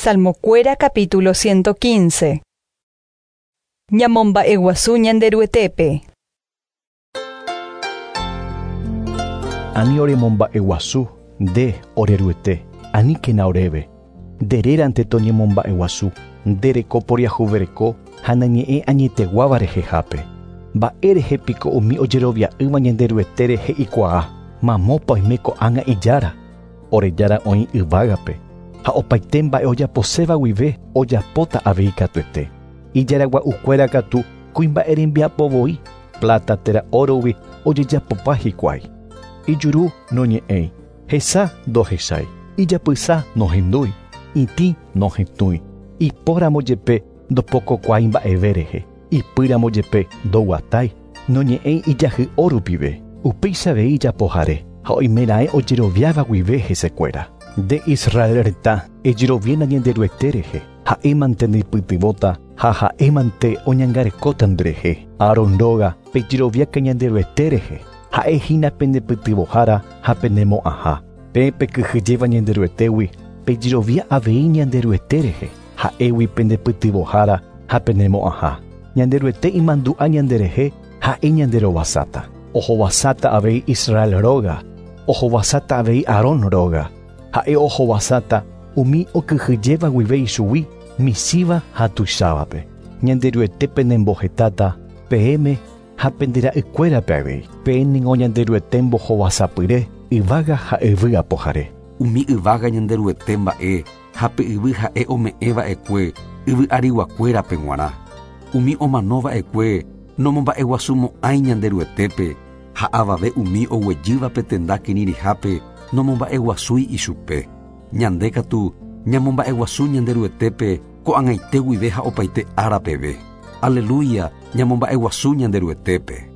Salmocuera capítulo 115. Ñamomba eguasu ñanderuetépe. Ani oremomba eguasu de oreruete, ani kena oreve. Derera ante toñemomba eguasu, dereko poriahuvereko, hanañe'ẽ añetegua rehehápe. Mba'érehe piko umi ojerovia'ỹva ñanderuetere he'ikuaa, mamópa oime ko'ág̃a ijára. Orejára oĩ yvágape. Ha opaite mba'e ojaposéva guive ojapóta avei katuete. Ijaragua'ukuéra katu kuimba'e rembiapovoi, plata térã órogui ojejapopa hikuái. Ijuru noñe'ẽi, hesa ndohechái, ijapysa nohendúi, itĩ nohetũi, ipóramo jepe ndopokokuái mba'eve rehe, ipýramo jepe ndoguatái, noñe'ẽi ijahy órupive, upéichavei ijapohare, ha oimeraẽ ojeroviáva guive hesekuéra. De Israel reta ejeroviána ñanderuete rehe, ha'émante ndoipytyvõta ha ha'émante oñangarekóta nderehe. Aron róga pejeroviáka ñanderuete rehe, ha'ehína pendepytyvõhára ha penemo'ãha. Pe pekyhyjéva ñanderuetégui pejerovia avei ñanderuete rehe, ha'égui pendepytyvõhára ha penemo'ãha. Ñanderuete imandu'a ñanderehe ha'e ñanderovasáta. Ohovasáta avei Israel róga, ohovasáta avei Aron róga. Ha'e ohovasáta umi okyhyjéva guive ichugui misíva ha tuichávape. Ñanderuete penembohetáta peẽme ha pendera'ykuérape avei. Péniko ñanderuete mbohovasapyre yvága ha yvy apohare. Umi yvága ñanderuete mba'e ha pe yvy ha'e ome'ẽva'ekue yvy ariguakuérape g̃uarã. Umi omanova'ekue nomomba'eguasumo'ãi ñanderuetépe ha avave umi oguejýva petenda kirirĩhápe nomomba'eguasúi ichupe. Ñande katu ñamomba'eguasu ñanderuetépe ko'ag̃aite guive ha opaite ára peve. Aleluya, ñamomba'eguasu ñanderuetépe.